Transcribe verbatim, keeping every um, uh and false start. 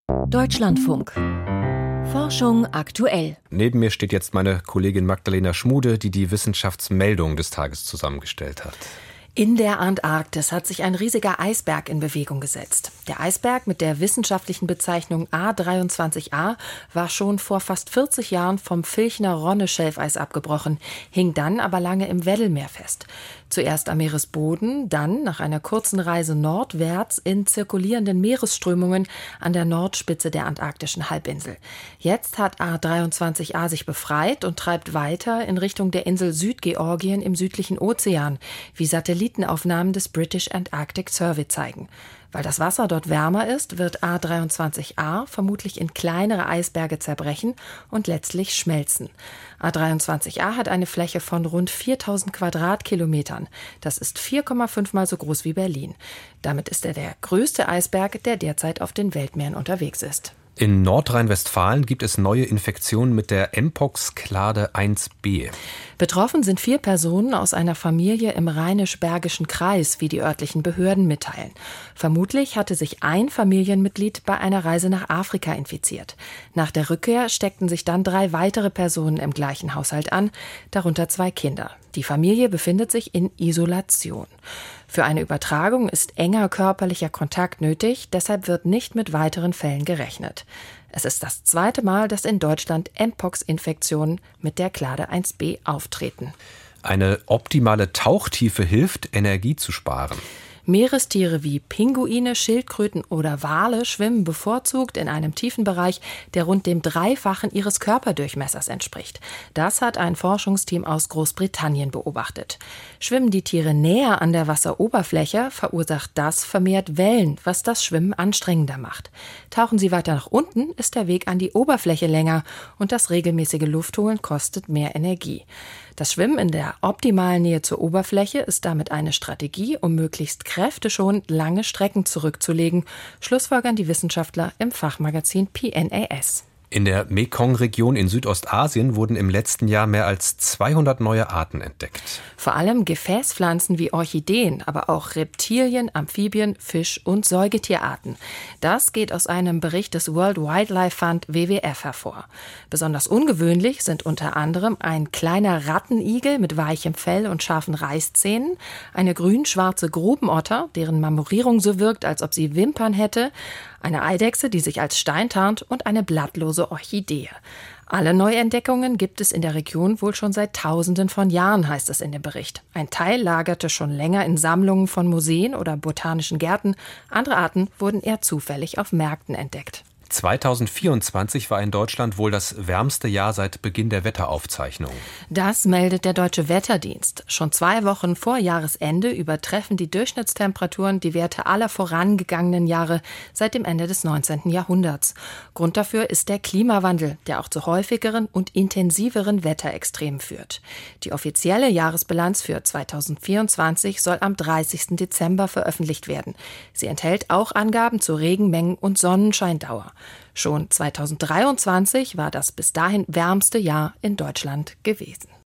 Deutschlandfunk. Forschung aktuell. Neben mir steht jetzt meine Kollegin Magdalena Schmude, die die Wissenschaftsmeldung des Tages zusammengestellt hat. In der Antarktis hat sich ein riesiger Eisberg in Bewegung gesetzt. Der Eisberg mit der wissenschaftlichen Bezeichnung A dreiundzwanzig A war schon vor fast vierzig Jahren vom Filchner Ronne-Schelfeis abgebrochen, hing dann aber lange im Weddellmeer fest. Zuerst am Meeresboden, dann nach einer kurzen Reise nordwärts in zirkulierenden Meeresströmungen an der Nordspitze der antarktischen Halbinsel. Jetzt hat A dreiundzwanzig A sich befreit und treibt weiter in Richtung der Insel Südgeorgien im südlichen Ozean, wie Satellitenaufnahmen des British Antarctic Survey zeigen. Weil das Wasser dort wärmer ist, wird A dreiundzwanzig A vermutlich in kleinere Eisberge zerbrechen und letztlich schmelzen. A dreiundzwanzig A hat eine Fläche von rund viertausend Quadratkilometern. Das ist vier Komma fünf Mal so groß wie Berlin. Damit ist er der größte Eisberg, der derzeit auf den Weltmeeren unterwegs ist. In Nordrhein-Westfalen gibt es neue Infektionen mit der Mpox-Klade eins b. Betroffen sind vier Personen aus einer Familie im Rheinisch-Bergischen Kreis, wie die örtlichen Behörden mitteilen. Vermutlich hatte sich ein Familienmitglied bei einer Reise nach Afrika infiziert. Nach der Rückkehr steckten sich dann drei weitere Personen im gleichen Haushalt an, darunter zwei Kinder. Die Familie befindet sich in Isolation. Für eine Übertragung ist enger körperlicher Kontakt nötig, deshalb wird nicht mit weiteren Fällen gerechnet. Es ist das zweite Mal, dass in Deutschland Mpox-Infektionen mit der Klade eins b auftreten. Eine optimale Tauchtiefe hilft, Energie zu sparen. Meerestiere wie Pinguine, Schildkröten oder Wale schwimmen bevorzugt in einem Tiefenbereich, der rund dem Dreifachen ihres Körperdurchmessers entspricht. Das hat ein Forschungsteam aus Großbritannien beobachtet. Schwimmen die Tiere näher an der Wasseroberfläche, verursacht das vermehrt Wellen, was das Schwimmen anstrengender macht. Tauchen sie weiter nach unten, ist der Weg an die Oberfläche länger und das regelmäßige Luftholen kostet mehr Energie. Das Schwimmen in der optimalen Nähe zur Oberfläche ist damit eine Strategie, um möglichst kräfteschonend lange Strecken zurückzulegen, schlussfolgern die Wissenschaftler im Fachmagazin P N A S. In der Mekong-Region in Südostasien wurden im letzten Jahr mehr als zweihundert neue Arten entdeckt. Vor allem Gefäßpflanzen wie Orchideen, aber auch Reptilien, Amphibien, Fisch- und Säugetierarten. Das geht aus einem Bericht des World Wildlife Fund W W F hervor. Besonders ungewöhnlich sind unter anderem ein kleiner Rattenigel mit weichem Fell und scharfen Reißzähnen, eine grün-schwarze Grubenotter, deren Marmorierung so wirkt, als ob sie Wimpern hätte, eine Eidechse, die sich als Stein tarnt, und eine blattlose Orchidee. Alle Neuentdeckungen gibt es in der Region wohl schon seit Tausenden von Jahren, heißt es in dem Bericht. Ein Teil lagerte schon länger in Sammlungen von Museen oder botanischen Gärten. Andere Arten wurden eher zufällig auf Märkten entdeckt. zweitausendvierundzwanzig war in Deutschland wohl das wärmste Jahr seit Beginn der Wetteraufzeichnungen. Das meldet der Deutsche Wetterdienst. Schon zwei Wochen vor Jahresende übertreffen die Durchschnittstemperaturen die Werte aller vorangegangenen Jahre seit dem Ende des neunzehnten Jahrhunderts. Grund dafür ist der Klimawandel, der auch zu häufigeren und intensiveren Wetterextremen führt. Die offizielle Jahresbilanz für zweitausendvierundzwanzig soll am dreißigsten Dezember veröffentlicht werden. Sie enthält auch Angaben zu Regenmengen und Sonnenscheindauer. Schon zweitausenddreiundzwanzig war das bis dahin wärmste Jahr in Deutschland gewesen.